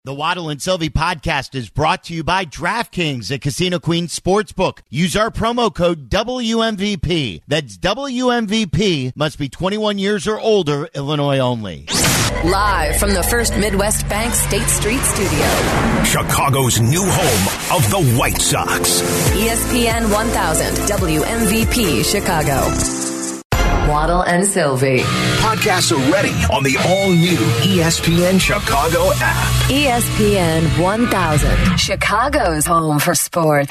The Waddle and Sylvie podcast is brought to you by DraftKings at Casino Queen Sportsbook. Use our promo code WMVP. That's WMVP. Must be 21 years or older, Illinois only. Live from the First Midwest Bank State Street Studio. Chicago's new home of the White Sox. ESPN 1000, WMVP Chicago. Waddle and Sylvie. Podcasts are ready on the all-new ESPN Chicago app. ESPN 1000, Chicago's home for sports.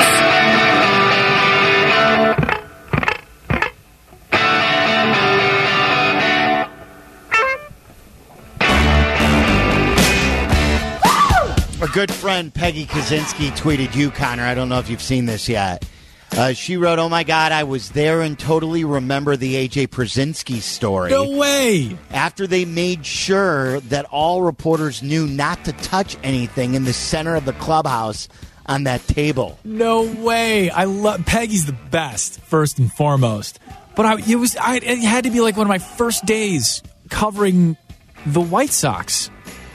Our good friend Peggy Kaczynski tweeted you, Connor. I don't know if you've seen this yet. She wrote, "Oh my God, I was there and totally remember the A.J. Pierzynski story. No way! After they made sure that all reporters knew not to touch anything in the center of the clubhouse on that table." No way! I love Peggy's the best, first and foremost. But it had to be like one of my first days covering the White Sox.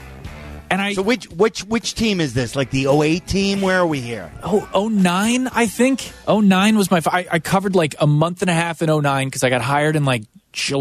And so which team is this? Like the 08 team? Where are we here? 09, I think. 09 was I covered like a month and a half in 09 because I got hired in like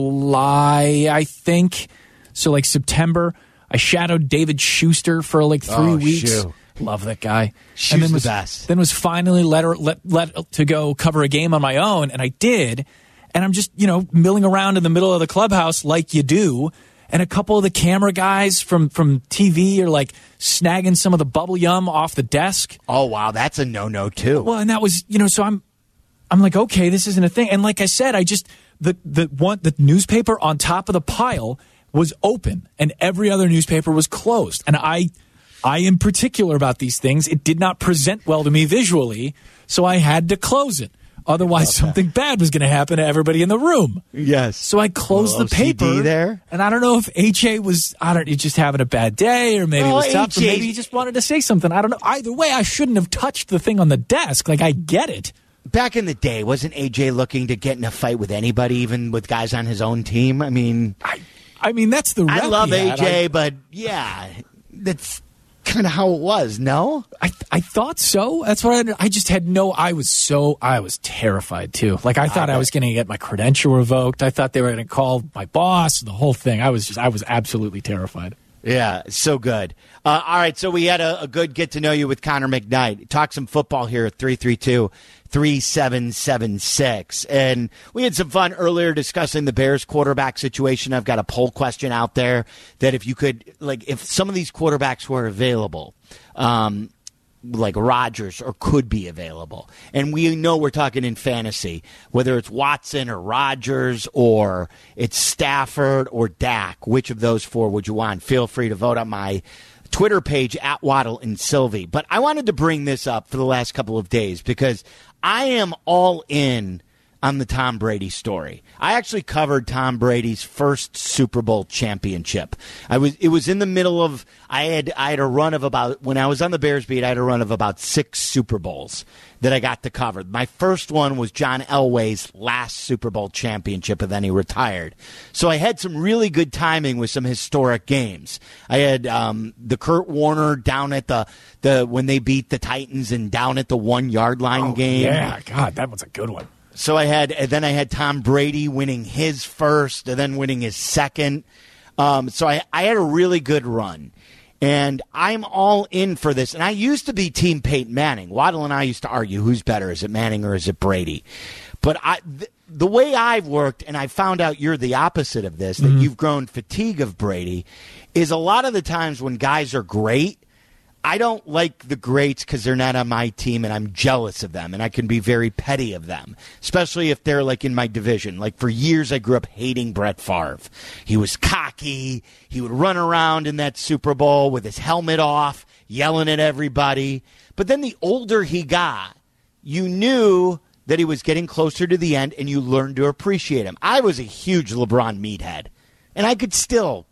July, I think. So like September, I shadowed David Schuster for like 3 weeks. Shoot. Love that guy. Schuster's the best. Then was finally let to go cover a game on my own, and I did. And I'm just, milling around in the middle of the clubhouse like you do. And a couple of the camera guys from TV are like snagging some of the bubble yum off the desk. Oh wow, that's a no too. Well, and that was so I'm like, okay, this isn't a thing. And like I said, I just the newspaper on top of the pile was open, and every other newspaper was closed. And I am particular about these things. It did not present well to me visually, so I had to close it. Otherwise, something bad was going to happen to everybody in the room. Yes. So I closed the paper there, and I don't know if AJ was just having a bad day, or maybe it was tough, or maybe he just wanted to say something. I don't know. Either way, I shouldn't have touched the thing on the desk. Like, I get it. Back in the day, wasn't AJ looking to get in a fight with anybody, even with guys on his own team? I mean, that's the rep I love he had. AJ, but yeah, that's kind of how it was. No, I thought so. That's what I just had I was terrified too. Like, I thought I was going to get my credential revoked. I thought they were going to call my boss, the whole thing. I was absolutely terrified. Yeah, so good. All right, so we had a good get to know you with Connor McKnight. Talk some football here at 332-3776. And we had some fun earlier discussing the Bears quarterback situation. I've got a poll question out there that if you could, like, if some of these quarterbacks were available, like Rodgers, or could be available. And we know we're talking in fantasy, whether it's Watson or Rodgers or it's Stafford or Dak. Which of those four would you want? Feel free to vote on my Twitter page at Waddle and Sylvie. But I wanted to bring this up for the last couple of days because I am all in on the Tom Brady story. I actually covered Tom Brady's first Super Bowl championship. It was in the middle of I had a run of about, when I was on the Bears beat, I had a run of about 6 Super Bowls that I got to cover. My first one was John Elway's last Super Bowl championship, and then he retired. So I had some really good timing with some historic games. I had the Kurt Warner down at the when they beat the Titans and down at the 1-yard line game. Yeah, God, that was a good one. So I had Tom Brady winning his first and then winning his second. So I had a really good run. And I'm all in for this. And I used to be Team Peyton Manning. Waddle and I used to argue who's better. Is it Manning or is it Brady? But the way I've worked, and I found out you're the opposite of this, that you've grown fatigue of Brady, is a lot of the times when guys are great, I don't like the greats because they're not on my team, and I'm jealous of them, and I can be very petty of them, especially if they're like in my division. Like for years, I grew up hating Brett Favre. He was cocky. He would run around in that Super Bowl with his helmet off, yelling at everybody. But then the older he got, you knew that he was getting closer to the end, and you learned to appreciate him. I was a huge LeBron meathead, and I could still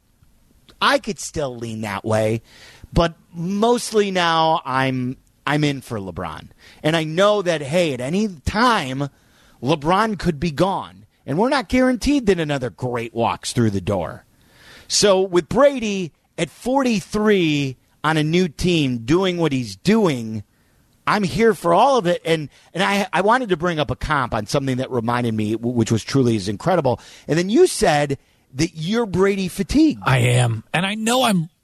lean that way. But mostly now I'm in for LeBron. And I know that, hey, at any time, LeBron could be gone. And we're not guaranteed that another great walks through the door. So with Brady at 43, on a new team doing what he's doing, I'm here for all of it. And I wanted to bring up a comp on something that reminded me, which was truly is incredible. And then you said that you're Brady fatigued. I am. And I know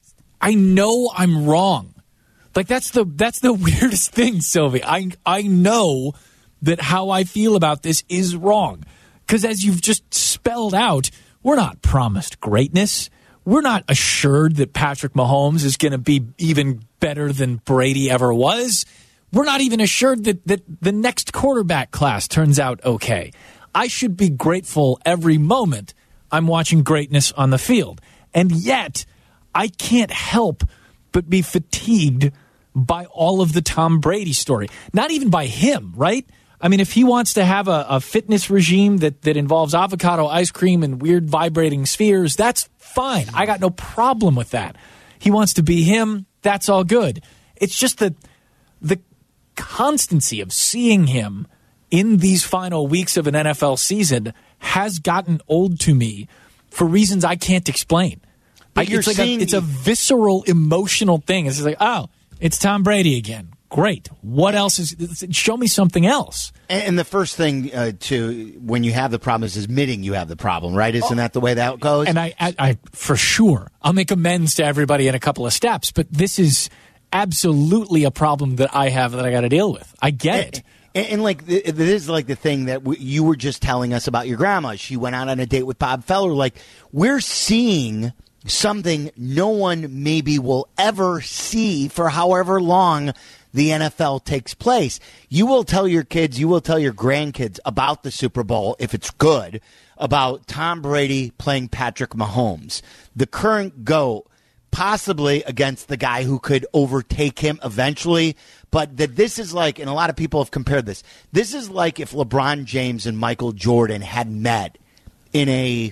I'm wrong. Like that's the weirdest thing, Sylvie. I know that how I feel about this is wrong. Because as you've just spelled out, we're not promised greatness. We're not assured that Patrick Mahomes is going to be even better than Brady ever was. We're not even assured that the next quarterback class turns out okay. I should be grateful every moment I'm watching greatness on the field. And yet, I can't help but be fatigued by all of the Tom Brady story. Not even by him, right? I mean, if he wants to have a fitness regime that involves avocado ice cream and weird vibrating spheres, that's fine. I got no problem with that. He wants to be him, that's all good. It's just that the constancy of seeing him in these final weeks of an NFL season has gotten old to me for reasons I can't explain. It's a visceral, emotional thing. It's just like, oh, it's Tom Brady again. Great. What else is? Show me something else. And the first thing when you have the problem is admitting you have the problem, right? Isn't that the way that goes? And I for sure, I'll make amends to everybody in a couple of steps. But this is absolutely a problem that I have that I got to deal with. I get it. And like, this is like the thing that you were just telling us about your grandma. She went out on a date with Bob Feller. Like, we're seeing something no one maybe will ever see for however long the NFL takes place. You will tell your kids, you will tell your grandkids about the Super Bowl, if it's good, about Tom Brady playing Patrick Mahomes, the current GOAT, possibly against the guy who could overtake him eventually. But that this is like, and a lot of people have compared this, this is like if LeBron James and Michael Jordan had met in an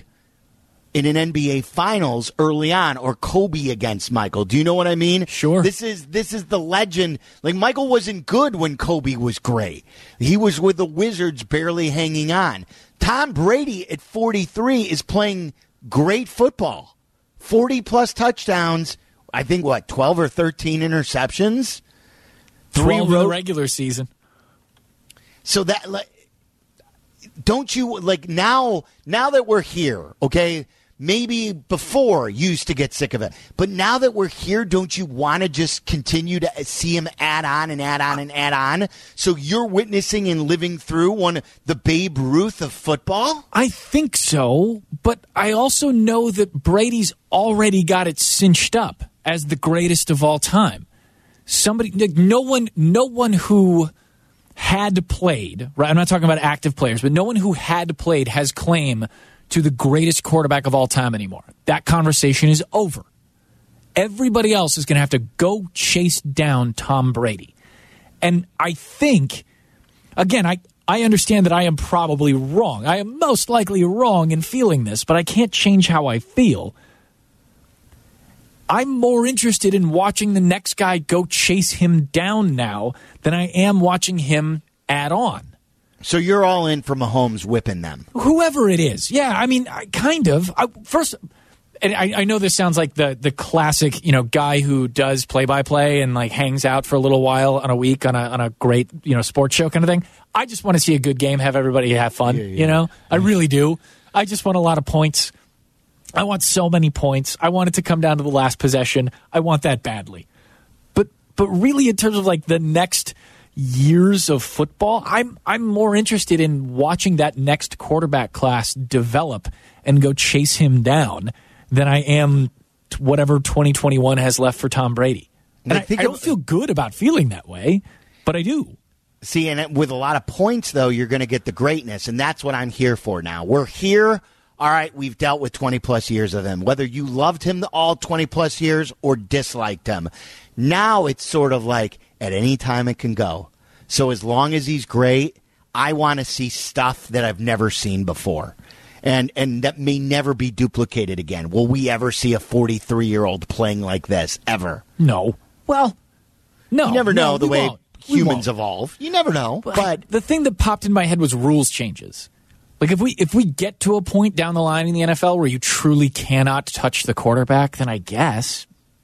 NBA Finals early on, or Kobe against Michael. Do you know what I mean? Sure. This is the legend. Like, Michael wasn't good when Kobe was great. He was with the Wizards barely hanging on. Tom Brady at 43 is playing great football. 40-plus touchdowns. I think, 12 or 13 interceptions? 12 in the regular season. So that, like, don't you, like, now that we're here, okay, maybe before you used to get sick of it, but now that we're here, don't you want to just continue to see him add on and add on and add on? So you're witnessing and living through the Babe Ruth of football? I think so, but I also know that Brady's already got it cinched up as the greatest of all time. No one who had played, right? I'm not talking about active players, but no one who had played has claim to the greatest quarterback of all time anymore. That conversation is over. Everybody else is going to have to go chase down Tom Brady. And I think, again, I understand that I am probably wrong. I am most likely wrong in feeling this, but I can't change how I feel. I'm more interested in watching the next guy go chase him down now than I am watching him add on. So you're all in for Mahomes whipping them? Whoever it is. Yeah, I mean, kind of. I know this sounds like the classic, guy who does play-by-play and like hangs out for a little while on a week on a great, sports show kind of thing. I just want to see a good game, have everybody have fun, I really do. I just want a lot of points. I want so many points. I want it to come down to the last possession. I want that badly. But really, in terms of like the next years of football, I'm more interested in watching that next quarterback class develop and go chase him down than I am whatever 2021 has left for Tom Brady. And I don't feel good about feeling that way, but I do. See, and with a lot of points, though, you're going to get the greatness, and that's what I'm here for now. We're here. All right, we've dealt with 20-plus years of him, whether you loved him all 20-plus years or disliked him. Now it's sort of like at any time it can go. So as long as he's great, I want to see stuff that I've never seen before. And that may never be duplicated again. Will we ever see a 43-year-old playing like this, ever? No. Well, no. You never know the way humans evolve. You never know. But the thing that popped in my head was rules changes. Like, if we get to a point down the line in the NFL where you truly cannot touch the quarterback, then I guess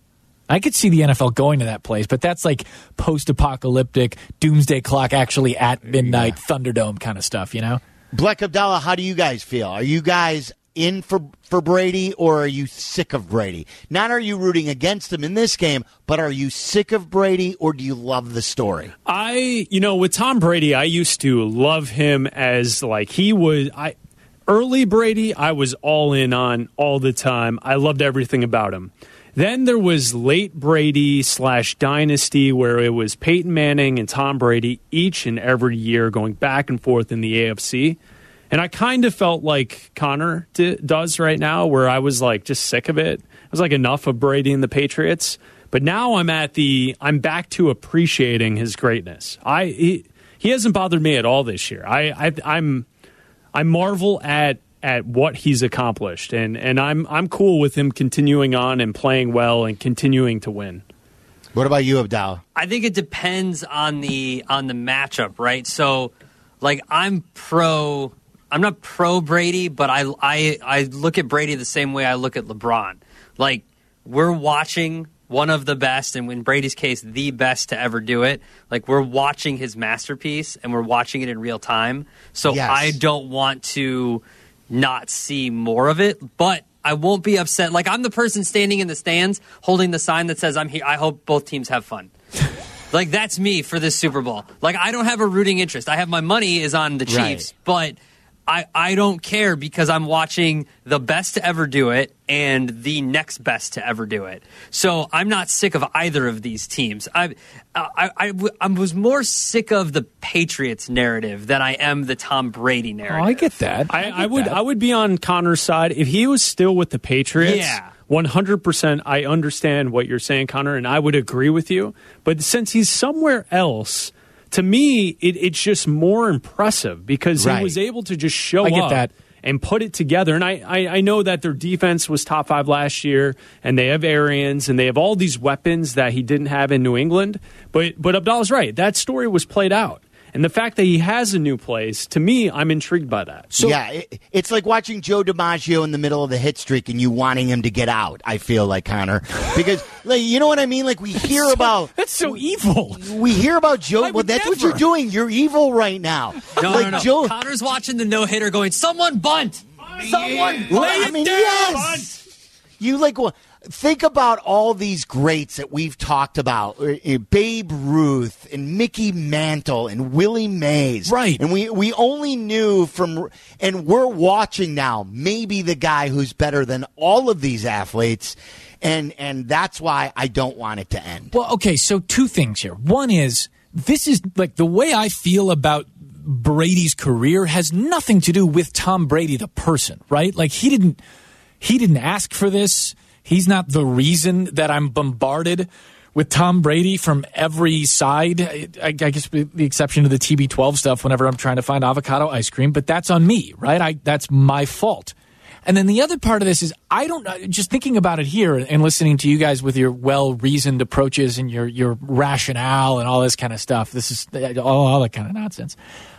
I could see the NFL going to that place, but that's like post-apocalyptic, doomsday clock actually at midnight, Thunderdome kind of stuff, you know? Black Abdallah, how do you guys feel? Are you guys in for Brady, or are you sick of Brady? Not are you rooting against him in this game, but are you sick of Brady, or do you love the story? With Tom Brady, I used to love him as like he was. Early Brady, I was all in on all the time. I loved everything about him. Then there was late Brady / Dynasty, where it was Peyton Manning and Tom Brady each and every year going back and forth in the AFC. And I kind of felt like Connor does right now, where I was like just sick of it. I was like, enough of Brady and the Patriots. But now I'm back to appreciating his greatness. He hasn't bothered me at all this year. I marvel at what he's accomplished, and I'm cool with him continuing on and playing well and continuing to win. What about you, Abdallah? I think it depends on the matchup, right? So, like, I'm not pro Brady, but I look at Brady the same way I look at LeBron. Like, we're watching one of the best, and in Brady's case, the best to ever do it. Like, we're watching his masterpiece, and we're watching it in real time. So yes. I don't want to not see more of it, but I won't be upset. Like, I'm the person standing in the stands holding the sign that says, I'm here. I hope both teams have fun. Like, that's me for this Super Bowl. Like, I don't have a rooting interest. I have my money is on the Chiefs, but I don't care because I'm watching the best to ever do it and the next best to ever do it. So I'm not sick of either of these teams. I was more sick of the Patriots narrative than I am the Tom Brady narrative. Oh, I get that. I would be on Connor's side if he was still with the Patriots. Yeah. 100%. I understand what you're saying, Connor, and I would agree with you. But since he's somewhere else, to me, it's just more impressive because he was able to just show up and put it together. And I know that their defense was top 5 last year, and they have Arians, and they have all these weapons that he didn't have in New England. But Abdallah's right. That story was played out. And the fact that he has a new place, to me, I'm intrigued by that. So, yeah, it's like watching Joe DiMaggio in the middle of the hit streak and you wanting him to get out, I feel like, Connor. Because, like, you know what I mean? Like, we hear about... That's so evil. We hear about Joe... Well, that's what you're doing. You're evil right now. No. Joe, Connor's watching the no-hitter going, someone bunt! Someone bunt! Yes! You, like... Well, think about all these greats that we've talked about. Babe Ruth and Mickey Mantle and Willie Mays. Right. And we only knew from, and we're watching now, maybe the guy who's better than all of these athletes. And that's why I don't want it to end. Well, okay, so 2 things here. One is, this is like the way I feel about Brady's career has nothing to do with Tom Brady, the person, right? Like he didn't ask for this. He's not the reason that I'm bombarded with Tom Brady from every side. I guess with the exception of the TB12 stuff whenever I'm trying to find avocado ice cream, but that's on me, right? That's my fault. And then the other part of this is just thinking about it here and listening to you guys with your well-reasoned approaches and your rationale and all this kind of stuff. This is all that kind of nonsense.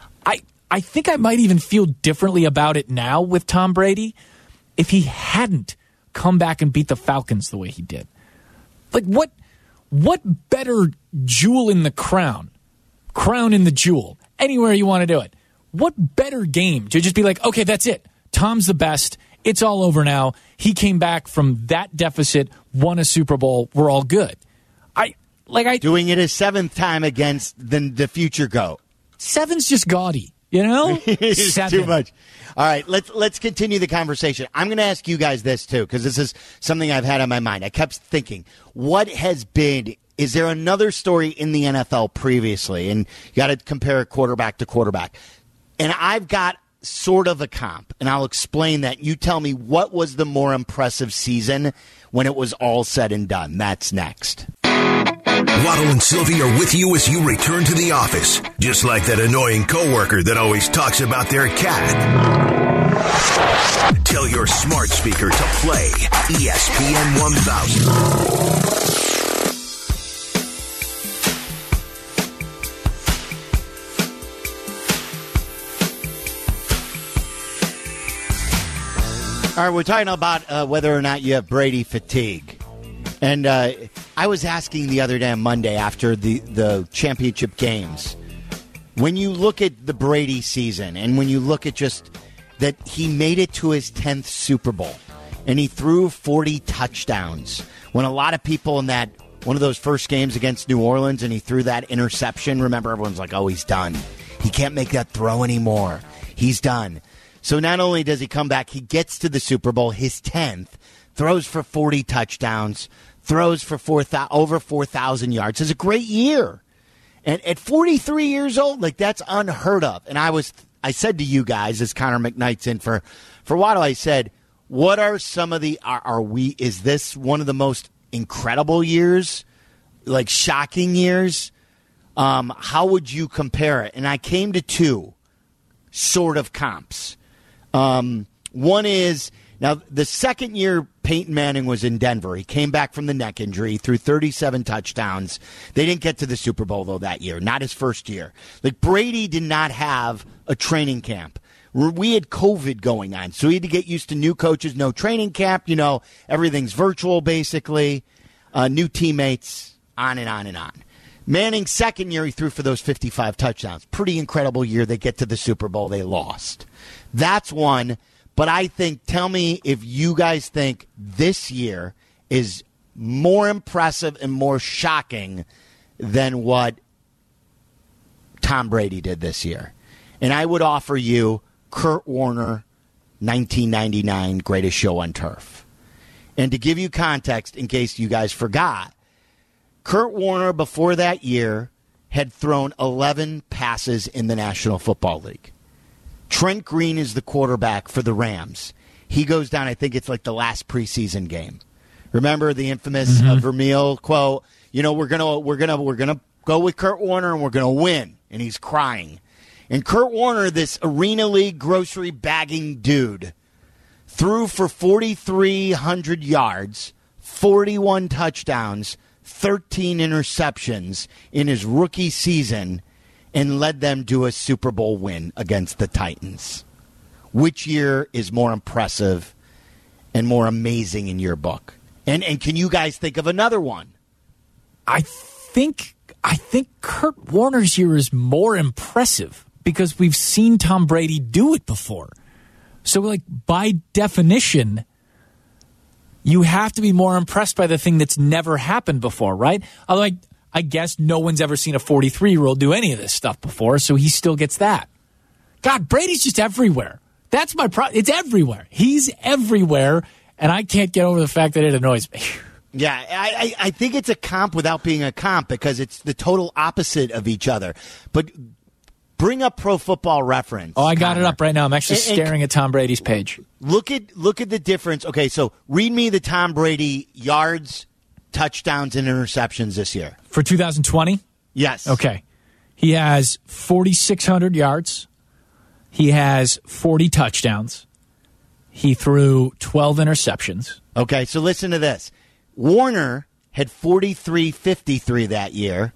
I think I might even feel differently about it now with Tom Brady if he hadn't come back and beat the Falcons the way he did. Like, what better jewel in the crown in the jewel, anywhere you want to do it, what better game to just be like, okay, that's it. Tom's the best. It's all over now. He came back from that deficit, won a Super Bowl. We're all good. Doing it a 7th time against the future GOAT. 7's just gaudy, you know? It's 7. too much. All right, let's continue the conversation. I'm going to ask you guys this, too, because this is something I've had on my mind. I kept thinking, is there another story in the NFL previously? And you got to compare quarterback to quarterback. And I've got sort of a comp, and I'll explain that. You tell me what was the more impressive season when it was all said and done. That's next. Waddle and Sylvie are with you as you return to the office, just like that annoying coworker that always talks about their cat. Tell your smart speaker to play ESPN 1000. All right, we're talking about whether or not you have Brady fatigue. And I was asking the other day on Monday after the championship games, when you look at the Brady season and when you look at just that he made it to his 10th Super Bowl and he threw 40 touchdowns, when a lot of people in that one of those first games against New Orleans and he threw that interception, remember everyone's like, oh, he's done. He can't make that throw anymore. He's done. So not only does he come back, he gets to the Super Bowl, his 10th, throws for 40 touchdowns, throws for over 4,000 yards. It's a great year. And at 43 years old, like that's unheard of. And I said to you guys, as Connor McKnight's in for Waddle, I said, what are some of the, is this one of the most incredible years, like shocking years? How would you compare it? And I came to two sort of comps. One is, now the second year Peyton Manning was in Denver. He came back from the neck injury, threw 37 touchdowns. They didn't get to the Super Bowl, though, that year, not his first year. Like, Brady did not have a training camp. We had COVID going on, so he had to get used to new coaches, no training camp. You know, everything's virtual, basically. New teammates, on and on and on. Manning's second year, he threw for those 55 touchdowns. Pretty incredible year. They get to the Super Bowl. They lost. That's one. But I think, tell me if you guys think this year is more impressive and more shocking than what Tom Brady did this year. And I would offer you Kurt Warner, 1999, Greatest Show on Turf. And to give you context, in case you guys forgot, Kurt Warner, before that year, had thrown 11 passes in the National Football League. Trent Green is the quarterback for the Rams. He goes down, I think it's like the last preseason game. Remember the infamous Vermeil quote, you know, we're gonna go with Kurt Warner and we're gonna win. And he's crying. And Kurt Warner, this Arena League grocery bagging dude, threw for 4,300 yards, 41 touchdowns, 13 interceptions in his rookie season, and led them to a Super Bowl win against the Titans. Which year is more impressive and more amazing in your book? And can you guys think of another one? I think Kurt Warner's year is more impressive because we've seen Tom Brady do it before. So, like, by definition, you have to be more impressed by the thing that's never happened before, right? Although I guess no one's ever seen a 43-year-old do any of this stuff before, so he still gets that. God, Brady's just everywhere. That's my problem. It's everywhere. He's everywhere, and I can't get over the fact that it annoys me. Yeah, I think it's a comp without being a comp because it's the total opposite of each other. But bring up Pro Football Reference. Oh, I got it up right now. I'm actually staring at Tom Brady's page. Look at the difference. Okay, so read me the Tom Brady yards, touchdowns, and interceptions this year. For 2020? Yes. Okay. He has 4,600 yards. He has 40 touchdowns. He threw 12 interceptions. Okay, so listen to this. Warner had 43-53 that year,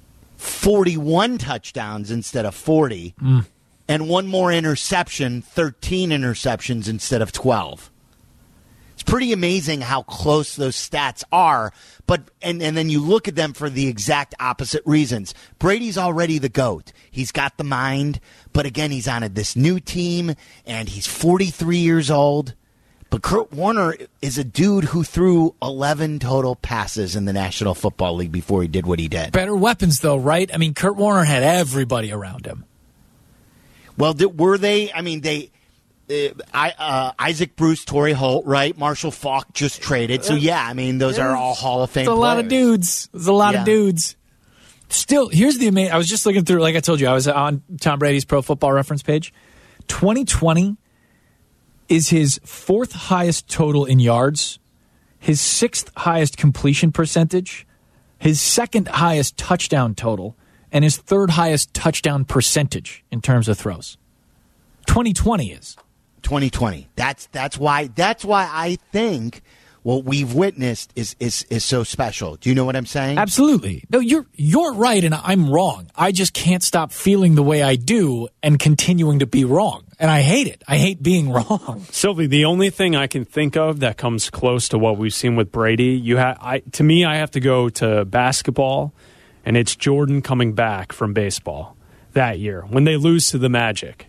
41 touchdowns instead of 40, and one more interception, 13 interceptions instead of 12. It's pretty amazing how close those stats are, but and then you look at them for the exact opposite reasons. Brady's already the GOAT. He's got the mind, but again, he's on this new team, and he's 43 years old. But Kurt Warner is a dude who threw 11 total passes in the National Football League before he did what he did. Better weapons, though, right? I mean, Kurt Warner had everybody around him. Well, were they? I mean, Isaac Bruce, Torrey Holt, right? Marshall Faulk just traded. So, yeah, I mean, those are all Hall of Fame players. A lot of dudes. There's a lot of dudes. Still, here's the amazing. I was just looking through, like I told you, I was on Tom Brady's Pro Football Reference page. 2020 is his fourth highest total in yards, his sixth highest completion percentage, his second highest touchdown total, and his third highest touchdown percentage in terms of throws. 2020 is. 2020. That's why I think what we've witnessed is so special. Do you know what I'm saying? Absolutely. No, you're right and I'm wrong. I just can't stop feeling the way I do and continuing to be wrong. and I hate it. I hate being wrong. Sylvie, the only thing I can think of that comes close to what we've seen with Brady, to me, I have to go to basketball, and it's Jordan coming back from baseball that year when they lose to the Magic.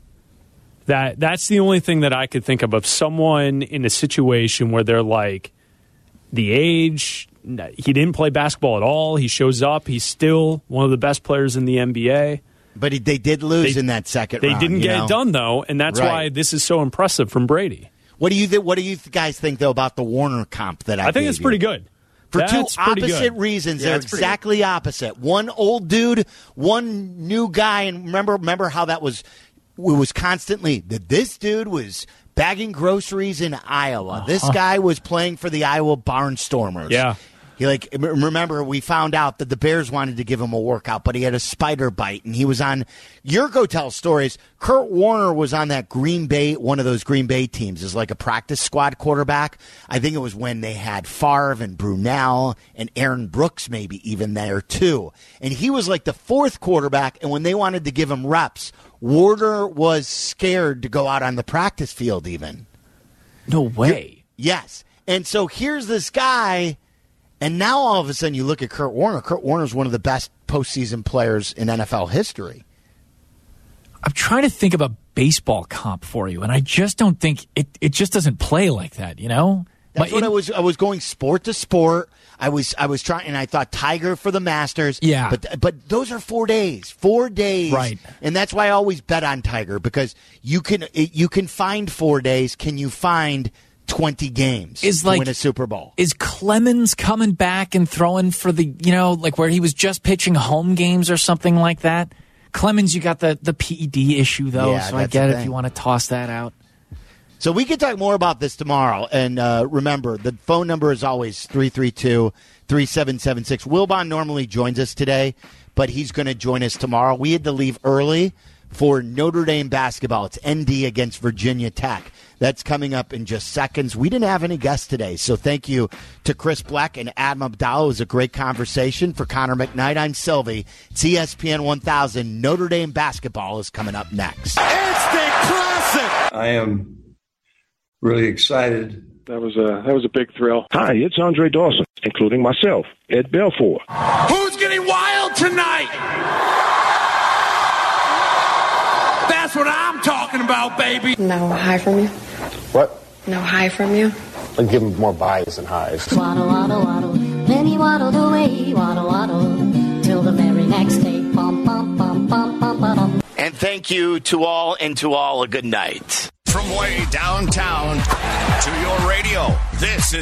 That's the only thing that I could think of someone in a situation where they're like, the age, he didn't play basketball at all. He shows up. He's still one of the best players in the NBA. But they did lose in that second round. They didn't get it done, though, and that's why this is so impressive from Brady. What do you guys think, though, about the Warner comp that I think it's pretty good. For two opposite reasons. They're exactly opposite. One old dude, one new guy. And remember how that was... It was constantly that this dude was bagging groceries in Iowa. This guy was playing for the Iowa Barnstormers. Yeah. Remember, we found out that the Bears wanted to give him a workout, but he had a spider bite, and he was on Yurko tells stories. Kurt Warner was on that one of those Green Bay teams as like a practice squad quarterback. I think it was when they had Favre and Brunell and Aaron Brooks maybe even there too. And he was like the fourth quarterback, and when they wanted to give him reps, Warner was scared to go out on the practice field even. No way. Yes. And so here's this guy, and now all of a sudden you look at Kurt Warner. Kurt Warner's one of the best postseason players in NFL history. I'm trying to think of a baseball comp for you, and I just don't think it just doesn't play like that, you know? That's what I was going sport to sport. I was trying, and I thought Tiger for the Masters. Yeah. But those are 4 days. 4 days. Right. And that's why I always bet on Tiger, because you can find 4 days. Can you find 20 games to win a Super Bowl? Is Clemens coming back and throwing for the, like where he was just pitching home games or something like that? Clemens, you got the PED issue, though, so I get it if you want to toss that out. So we can talk more about this tomorrow. And remember, the phone number is always 332-3776. Wilbon normally joins us today, but he's going to join us tomorrow. We had to leave early for Notre Dame basketball. It's ND against Virginia Tech. That's coming up in just seconds. We didn't have any guests today, so thank you to Chris Black and Adam Abdallah. It was a great conversation. For Connor McKnight, I'm Sylvie. It's ESPN 1000. Notre Dame basketball is coming up next. Instant classic! I am really excited. That was a big thrill. Hi, it's Andre Dawson, including myself, Ed Belfour. Who's getting wild tonight? That's what I'm talking about, baby. No high from you? What? No high from you? I'll give him more buys than highs. Waddle, waddle, waddle. Then he waddled away, waddle, waddle, till the very next day. Bum, bum, bum, bum, bum, bum. And thank you to all, and to all a good night. From way downtown to your radio, this is